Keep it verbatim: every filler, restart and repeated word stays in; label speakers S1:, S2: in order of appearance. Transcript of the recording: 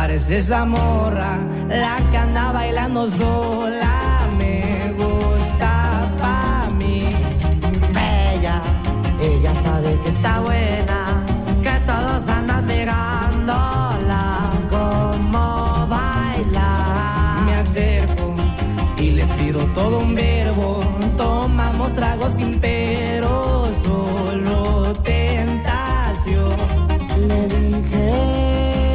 S1: parece esa morra, la que anda bailando sola. Me gusta pa' mí.
S2: Bella, ella sabe que está buena, que todos andan mirándola como baila.
S1: Me acerco y le tiro todo un verbo. Tomamos tragos sin pena.